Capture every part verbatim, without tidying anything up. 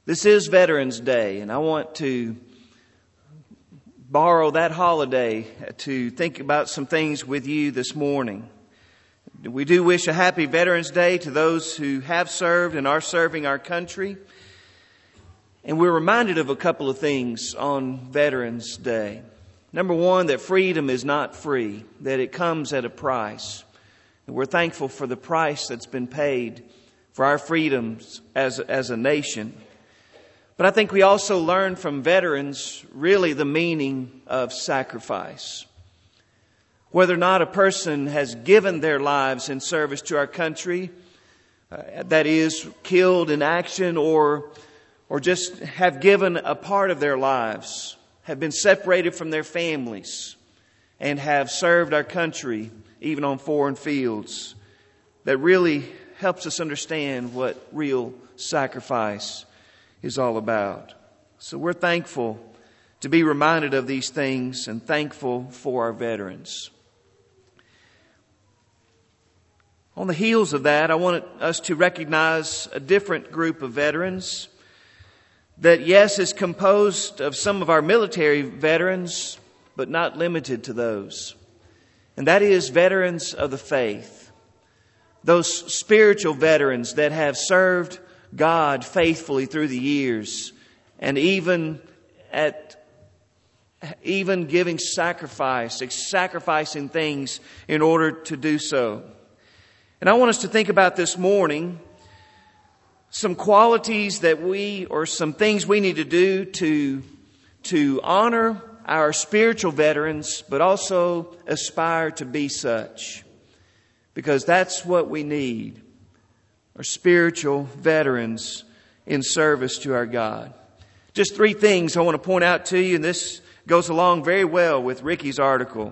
This is Veterans Day, and I want to borrow that holiday to think about some things with you this morning. We do wish a happy Veterans Day to those who have served and are serving our country. And we're reminded of a couple of things on Veterans Day. Number one, that freedom is not free, that it comes at a price. And we're thankful for the price that's been paid for our freedoms as, as a nation. But I think we also learn from veterans really the meaning of sacrifice. Whether or not a person has given their lives in service to our country, uh, that is, killed in action, or, or just have given a part of their lives, have been separated from their families, and have served our country even on foreign fields, that really helps us understand what real sacrifice is all about. So we're thankful to be reminded of these things and thankful for our veterans. On the heels of that, I want us to recognize a different group of veterans that, yes, is composed of some of our military veterans, but not limited to those. And that is veterans of the faith. Those spiritual veterans that have served God faithfully through the years, and even at even giving sacrifice, sacrificing things in order to do so. And I want us to think about this morning some qualities that we, or some things we need to do to to honor our spiritual veterans, but also aspire to be such, because that's what we need. Are spiritual veterans in service to our God. Just three things I want to point out to you, and this goes along very well with Ricky's article.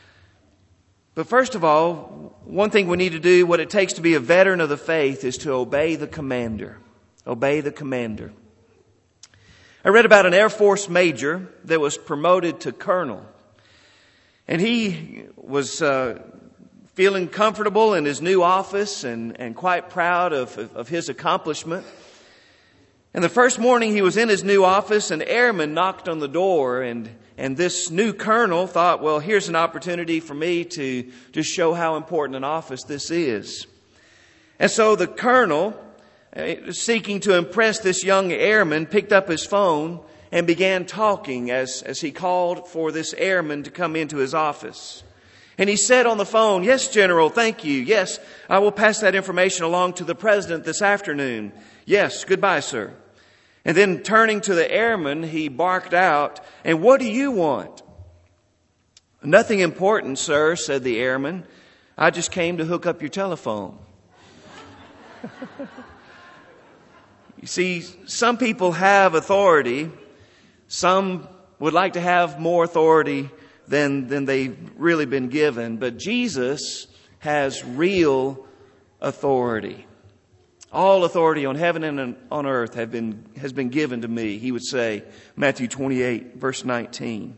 But first of all, one thing we need to do, what it takes to be a veteran of the faith, is to obey the commander. Obey the commander. I read about an Air Force major that was promoted to colonel. And he was uh, feeling comfortable in his new office and, and quite proud of, of, of his accomplishment. And the first morning he was in his new office, an airman knocked on the door, and, and this new colonel thought, well, here's an opportunity for me to just show how important an office this is. And so the colonel, seeking to impress this young airman, picked up his phone and began talking as, as he called for this airman to come into his office. And he said on the phone, "Yes, General, thank you. Yes, I will pass that information along to the President this afternoon. Yes, goodbye, sir." And then turning to the airman, he barked out, "And what do you want?" "Nothing important, sir," said the airman. "I just came to hook up your telephone." You see, some people have authority. Some would like to have more authority than, than they've really been given. But Jesus has real authority. All authority on heaven and on earth have been, has been given to me, he would say, Matthew twenty-eight, verse nineteen.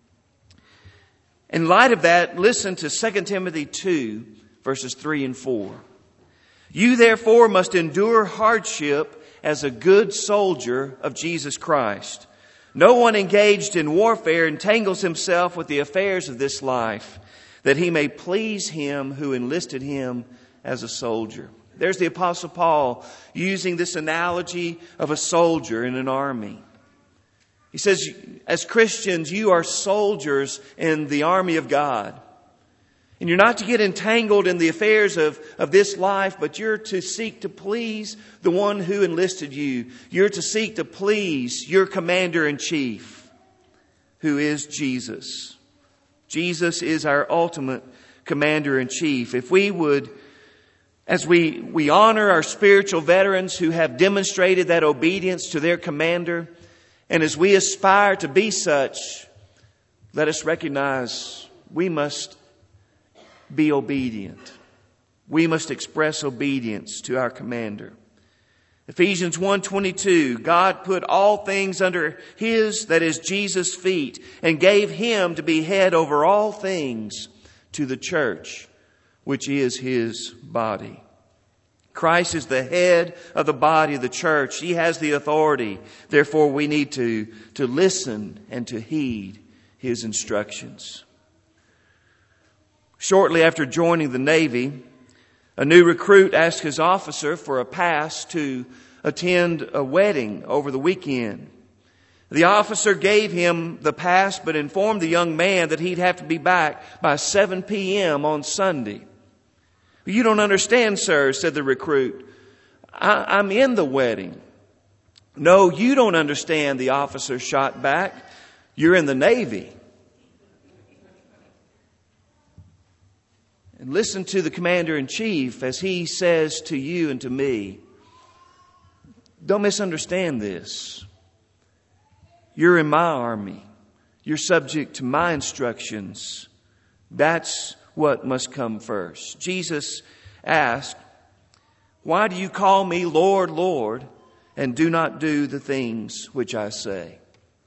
In light of that, listen to Second Timothy two, verses three and four. "You therefore must endure hardship as a good soldier of Jesus Christ. No one engaged in warfare entangles himself with the affairs of this life, that he may please him who enlisted him as a soldier." There's the Apostle Paul using this analogy of a soldier in an army. He says, as Christians, you are soldiers in the army of God. And you're not to get entangled in the affairs of, of this life, but you're to seek to please the one who enlisted you. You're to seek to please your commander-in-chief, who is Jesus. Jesus is our ultimate commander-in-chief. If we would, as we, we honor our spiritual veterans who have demonstrated that obedience to their commander, and as we aspire to be such, let us recognize we must be obedient. We must express obedience to our commander. Ephesians one twenty-two, God put all things under His, that is Jesus' feet, and gave Him to be head over all things to the church, which is His body. Christ is the head of the body of the church. He has the authority. Therefore, we need to, to listen and to heed His instructions. Shortly after joining the Navy, a new recruit asked his officer for a pass to attend a wedding over the weekend. The officer gave him the pass, but informed the young man that he'd have to be back by seven p.m. on Sunday. "You don't understand, sir," said the recruit. I, I'm in the wedding." "No, you don't understand," the officer shot back. "You're in the Navy." And listen to the Commander-in-Chief as he says to you and to me, don't misunderstand this. You're in my army. You're subject to my instructions. That's what must come first. Jesus asked, "Why do you call me Lord, Lord, and do not do the things which I say?"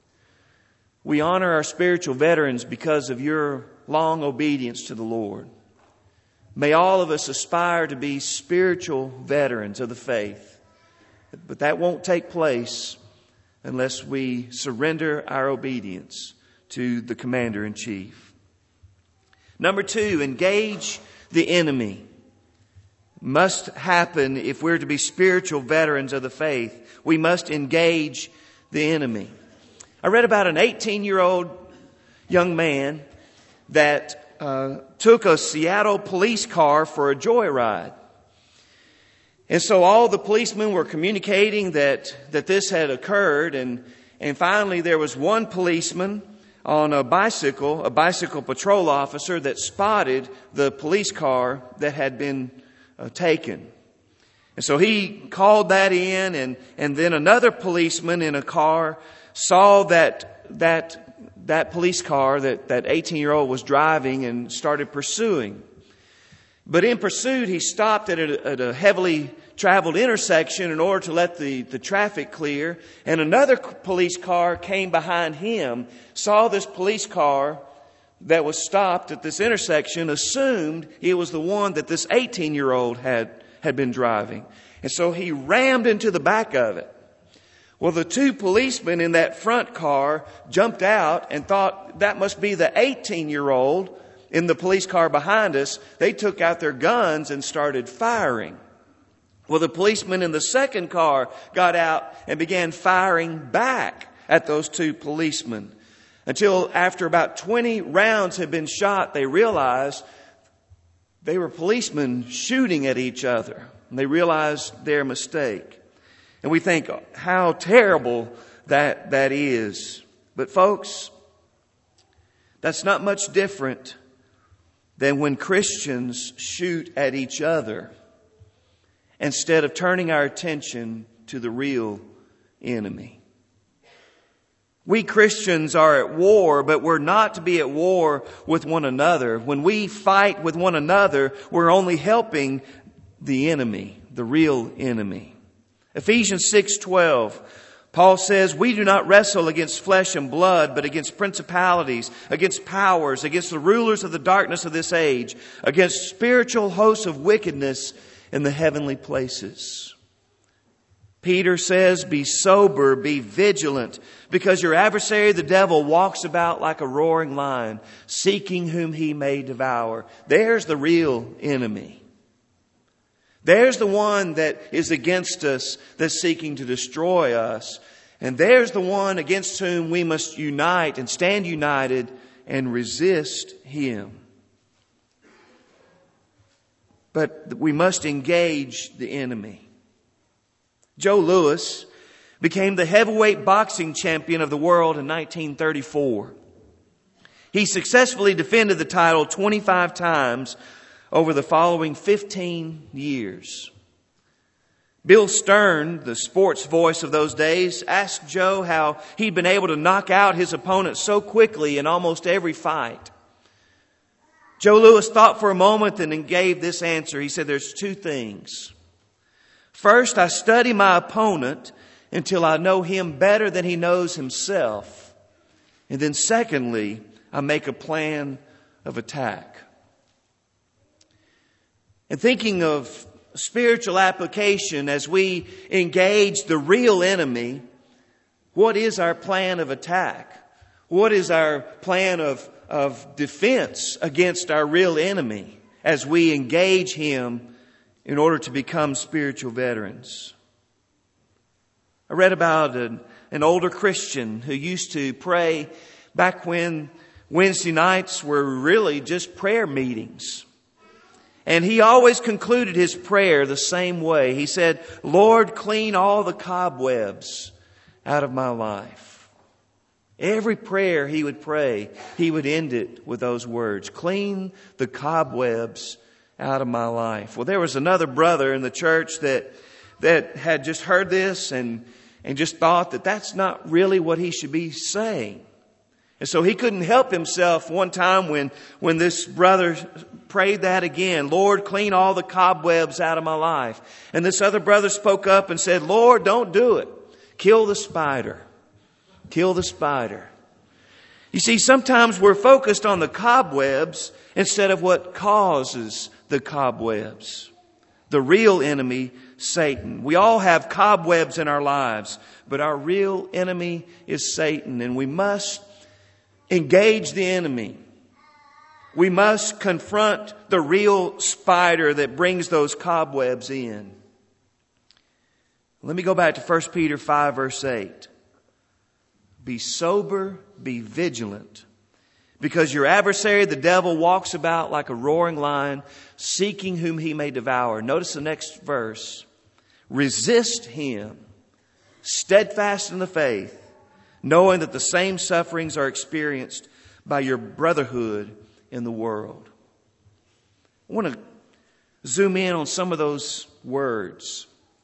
We honor our spiritual veterans because of your long obedience to the Lord. May all of us aspire to be spiritual veterans of the faith. But that won't take place unless we surrender our obedience to the Commander-in-Chief. Number two, engage the enemy. Must happen if we're to be spiritual veterans of the faith. We must engage the enemy. I read about an eighteen-year-old young man that uh, took a Seattle police car for a joyride. And so all the policemen were communicating that, that this had occurred. And, and finally there was one policeman on a bicycle, a bicycle patrol officer, that spotted the police car that had been uh, taken. And so he called that in, and, and then another policeman in a car saw that, that, that police car that that eighteen-year-old was driving and started pursuing. But in pursuit, he stopped at a, at a heavily traveled intersection in order to let the, the traffic clear. And another police car came behind him, saw this police car that was stopped at this intersection, assumed it was the one that this eighteen-year-old had, had been driving. And so he rammed into the back of it. Well, the two policemen in that front car jumped out and thought that must be the eighteen-year-old in the police car behind us. They took out their guns and started firing. Well, the policeman in the second car got out and began firing back at those two policemen. Until after about twenty rounds had been shot, they realized they were policemen shooting at each other. And they realized their mistake. And we think how terrible that, that is. But folks, that's not much different than when Christians shoot at each other instead of turning our attention to the real enemy. We Christians are at war, but we're not to be at war with one another. When we fight with one another, we're only helping the enemy, the real enemy. Ephesians six twelve, Paul says, "We do not wrestle against flesh and blood, but against principalities, against powers, against the rulers of the darkness of this age, against spiritual hosts of wickedness in the heavenly places." Peter says, "Be sober, be vigilant, because your adversary the devil walks about like a roaring lion, seeking whom he may devour." There's the real enemy. There's the one that is against us, that's seeking to destroy us. And there's the one against whom we must unite and stand united and resist him. But we must engage the enemy. Joe Louis became the heavyweight boxing champion of the world in nineteen thirty-four. He successfully defended the title twenty-five times over the following fifteen years. Bill Stern, the sports voice of those days, asked Joe how he'd been able to knock out his opponent so quickly in almost every fight. Joe Louis thought for a moment and then gave this answer. He said, "There's two things. First, I study my opponent until I know him better than he knows himself. And then secondly, I make a plan of attack." And thinking of spiritual application as we engage the real enemy. What is our plan of attack? What is our plan of, of defense against our real enemy as we engage him in order to become spiritual veterans? I read about an, an older Christian who used to pray back when Wednesday nights were really just prayer meetings. And he always concluded his prayer the same way. He said, "Lord, clean all the cobwebs out of my life." Every prayer he would pray, he would end it with those words, "Clean the cobwebs out of my life." Well, there was another brother in the church that that had just heard this and, and just thought that that's not really what he should be saying. And so he couldn't help himself one time when, when this brother prayed that again, "Lord, clean all the cobwebs out of my life." And this other brother spoke up and said, "Lord, don't do it. Kill the spider. Kill the spider." You see, sometimes we're focused on the cobwebs instead of what causes the cobwebs. The real enemy, Satan. We all have cobwebs in our lives, but our real enemy is Satan, and we must engage the enemy. We must confront the real spider that brings those cobwebs in. Let me go back to First Peter five verse eight. "Be sober, be vigilant, because your adversary, the devil, walks about like a roaring lion, seeking whom he may devour." Notice the next verse. "Resist him, steadfast in the faith, knowing that the same sufferings are experienced by your brotherhood in the world." I want to zoom in on some of those words.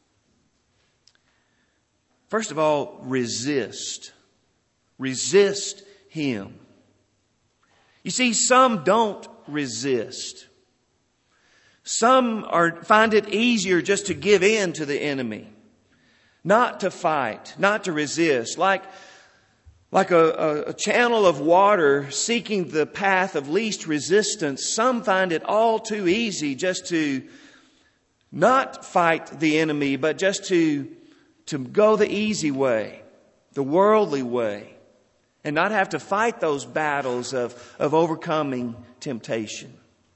First of all, resist. Resist him. You see, some don't resist. Some are find it easier just to give in to the enemy, not to fight, not to resist, like Like a, a, a channel of water seeking the path of least resistance. Some find it all too easy just to not fight the enemy, but just to, to go the easy way, the worldly way, and not have to fight those battles of, of overcoming temptation.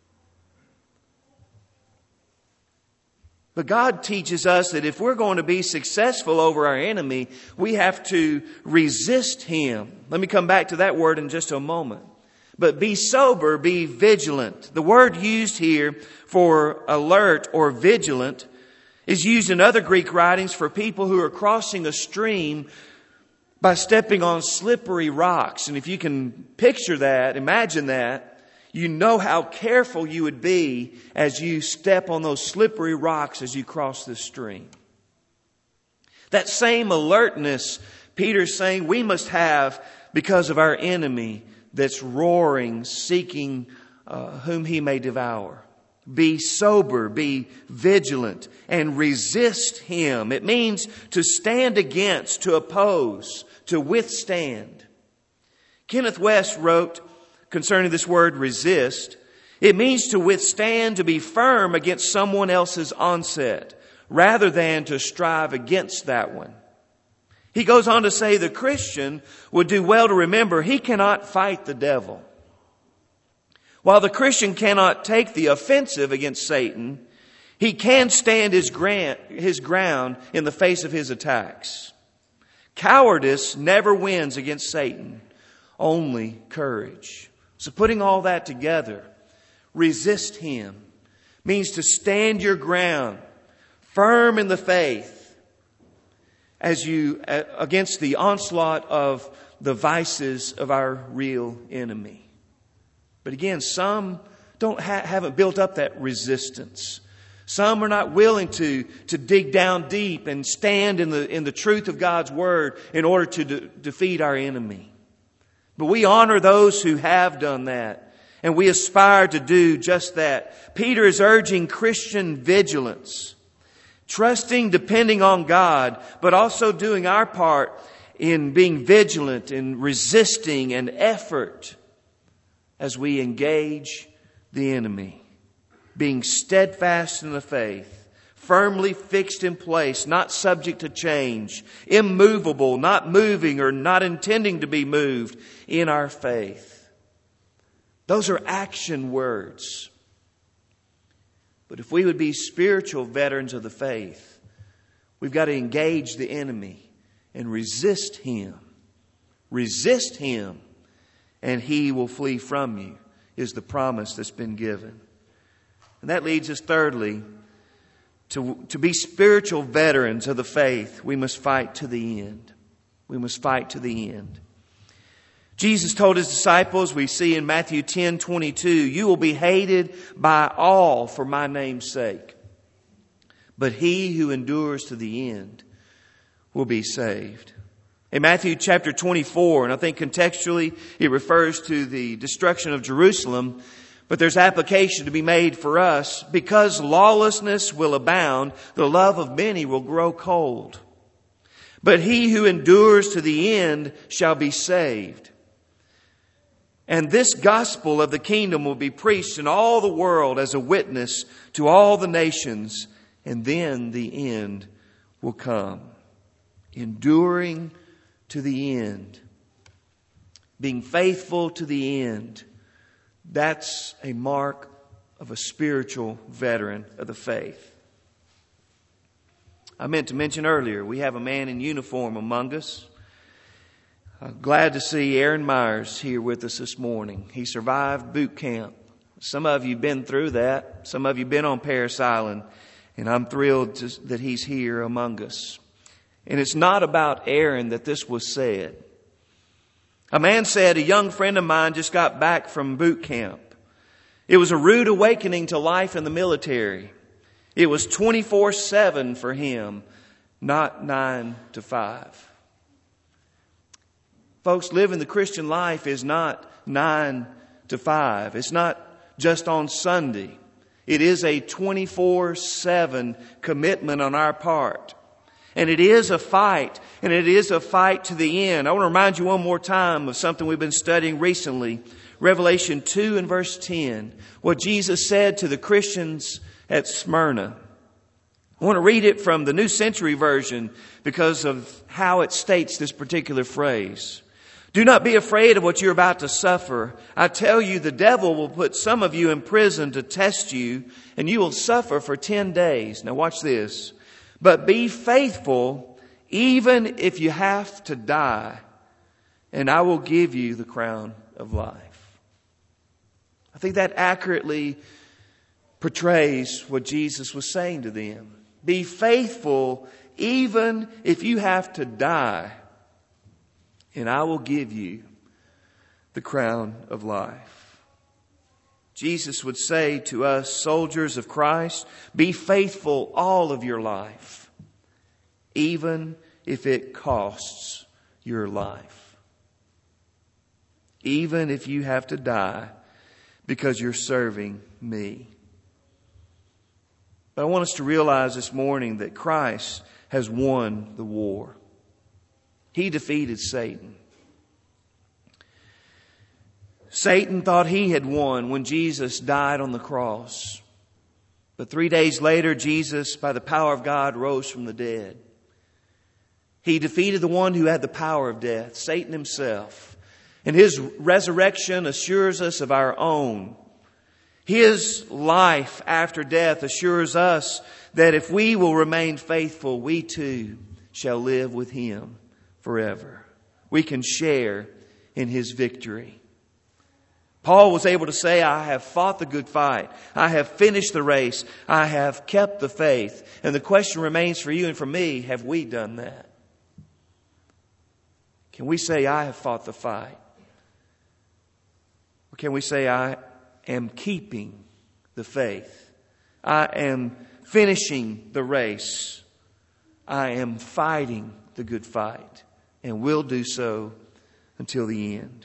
But God teaches us that if we're going to be successful over our enemy, we have to resist him. Let me come back to that word in just a moment. But be sober, be vigilant. The word used here for alert or vigilant is used in other Greek writings for people who are crossing a stream by stepping on slippery rocks. And if you can picture that, imagine that, you know how careful you would be as you step on those slippery rocks as you cross this stream. That same alertness, Peter's saying, we must have because of our enemy that's roaring, seeking uh, whom he may devour. Be sober, be vigilant, and resist him. It means to stand against, to oppose, to withstand. Kenneth West wrote concerning this word resist, it means to withstand, to be firm against someone else's onset, rather than to strive against that one. He goes on to say the Christian would do well to remember he cannot fight the devil. While the Christian cannot take the offensive against Satan, he can stand his ground, his ground in the face of his attacks. Cowardice never wins against Satan, only courage. So putting all that together, resist him means to stand your ground, firm in the faith, as you against the onslaught of the vices of our real enemy. But again, some don't ha- haven't built up that resistance. Some are not willing to, to dig down deep and stand in the in the truth of God's word in order to de- defeat our enemy. But we honor those who have done that, and we aspire to do just that. Peter is urging Christian vigilance, trusting, depending on God, but also doing our part in being vigilant, in resisting and effort as we engage the enemy, being steadfast in the faith, firmly fixed in place, not subject to change, immovable, not moving or not intending to be moved in our faith. Those are action words. But if we would be spiritual veterans of the faith, we've got to engage the enemy and resist him. Resist him, and he will flee from you, is the promise that's been given. And that leads us thirdly, to, to be spiritual veterans of the faith, we must fight to the end. We must fight to the end. Jesus told his disciples, we see in Matthew ten twenty-two, you will be hated by all for my name's sake. But he who endures to the end will be saved. In Matthew chapter twenty-four, and I think contextually it refers to the destruction of Jerusalem, but there's application to be made for us. Because lawlessness will abound, the love of many will grow cold. But he who endures to the end shall be saved. And this gospel of the kingdom will be preached in all the world as a witness to all the nations, and then the end will come. Enduring to the end. Being faithful to the end. That's a mark of a spiritual veteran of the faith. I meant to mention earlier, we have a man in uniform among us. Uh, glad to see Aaron Myers here with us this morning. He survived boot camp. Some of you have been through that. Some of you have been on Parris Island. And I'm thrilled to, that he's here among us. And it's not about Aaron that this was said. A man said, a young friend of mine just got back from boot camp. It was a rude awakening to life in the military. It was twenty-four seven for him, not nine to five. Folks, living the Christian life is not nine to five. It's not just on Sunday. It is a twenty-four seven commitment on our part. And it is a fight, and it is a fight to the end. I want to remind you one more time of something we've been studying recently. Revelation two and verse ten. What Jesus said to the Christians at Smyrna. I want to read it from the New Century Version because of how it states this particular phrase. Do not be afraid of what you're about to suffer. I tell you, the devil will put some of you in prison to test you, and you will suffer for ten days. Now watch this. But be faithful, even if you have to die, and I will give you the crown of life. I think that accurately portrays what Jesus was saying to them. Be faithful, even if you have to die, and I will give you the crown of life. Jesus would say to us, soldiers of Christ, be faithful all of your life, even if it costs your life. Even if you have to die because you're serving me. But I want us to realize this morning that Christ has won the war. He defeated Satan. Satan thought he had won when Jesus died on the cross. But three days later, Jesus, by the power of God, rose from the dead. He defeated the one who had the power of death, Satan himself. And his resurrection assures us of our own. His life after death assures us that if we will remain faithful, we too shall live with him forever. We can share in his victory. Paul was able to say, I have fought the good fight. I have finished the race. I have kept the faith. And the question remains for you and for me, have we done that? Can we say, I have fought the fight? Or can we say, I am keeping the faith? I am finishing the race. I am fighting the good fight. And will do so until the end.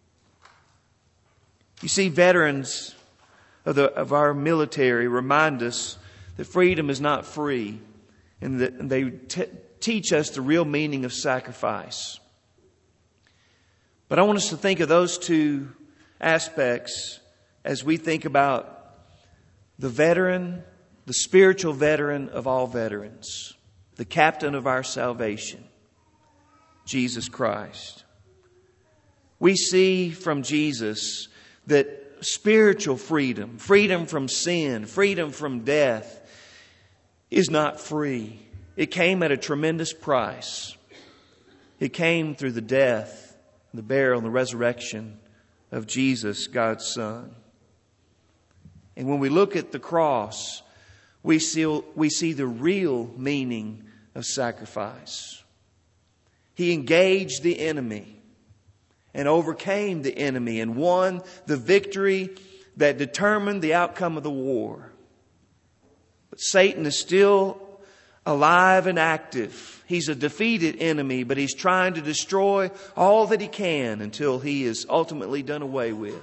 You see, veterans of, the, of our military remind us that freedom is not free, and that they t- teach us the real meaning of sacrifice. But I want us to think of those two aspects as we think about the veteran the spiritual veteran of all veterans, the captain of our salvation, Jesus Christ. We see from Jesus that spiritual freedom, freedom from sin, freedom from death, is not free. It came at a tremendous price. It came through the death, the burial, and the resurrection of Jesus, God's Son. And when we look at the cross, we see, we see the real meaning of sacrifice. He engaged the enemy and overcame the enemy and won the victory that determined the outcome of the war. But Satan is still alive and active. He's a defeated enemy, but he's trying to destroy all that he can until he is ultimately done away with.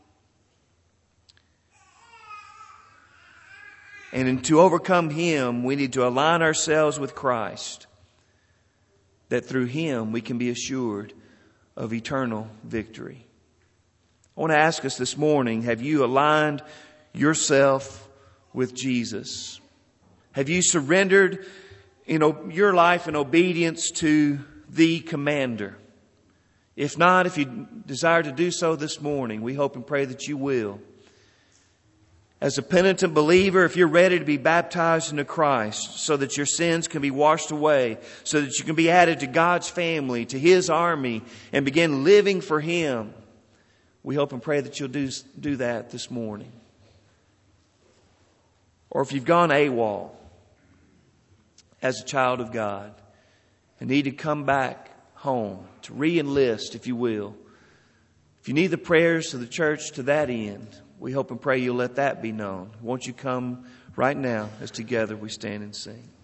And to overcome him, we need to align ourselves with Christ, that through him we can be assured of eternal victory. I want to ask us this morning, have you aligned yourself with Jesus? Have you surrendered, you know, your life in obedience to the commander? If not, if you desire to do so this morning, we hope and pray that you will. As a penitent believer, if you're ready to be baptized into Christ so that your sins can be washed away, so that you can be added to God's family, to His army, and begin living for Him, we hope and pray that you'll do, do that this morning. Or if you've gone AWOL as a child of God and need to come back home, to re-enlist, if you will, if you need the prayers of the church to that end, we hope and pray you'll let that be known. Won't you come right now as together we stand and sing?